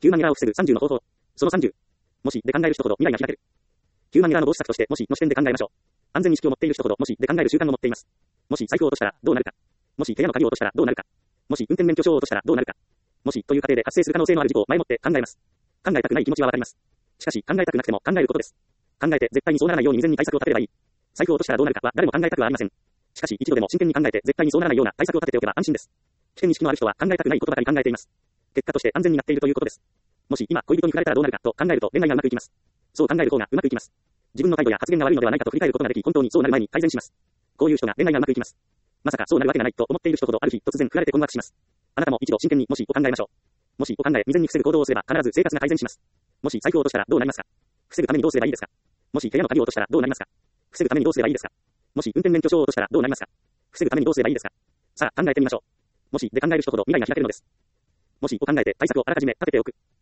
ヒューマンエラーを防ぐ30の方法。その30。もしで考える人ほど未来が開ける。ヒューマンエラーの防止策として、もしの視点で考えましょう。安全に意識を持っている人ほど、もしで考える習慣を持っています。もし財布を落としたらどうなるか。もし部屋の鍵を落としたらどうなるか。もし運転免許証を落としたらどうなるか。もしという過程で発生する可能性のある事故を前もって考えます。考えたくない気持ちはわかります。しかし考えたくなくても考えることです。考えて絶対にそうならないように未然に対策を立てればいい。財布を落としたらどうなるかは誰も考えたくはありません。しかし一度でも真剣に考えて絶対にそうならないような対策を立てておけば安心です。危険意識のある人は考えたくないことばかり考えています。結果として安全になっているということです。もし今恋人に振られたらどうなるかと考えると恋愛がうまくいきます。そう考える方がうまくいきます。自分の態度や発言が悪いのではないかと振り返ることができ、本当にそうなる前に改善します。こういう人が恋愛がうまくいきます。まさかそうなるわけがないと思っている人ほどある日突然振られて困惑します。あなたも一度真剣にもしを考えましょう。もしを考え未然に防ぐ行動をすれば必ず生活が改善します。もし財布を落としたらどうなりますか。防ぐためにどうすればいいですか。もし部屋の鍵を落としたらどうなりますか。防ぐためにどうすればいいですか。もし運転免許証を落としたらどうなりますか。防ぐためにどうすればいいですか。さあ考えてみましょう。もしで考える人ほど未来が開けるのです。もしを考えて対策をあらかじめ立てておく。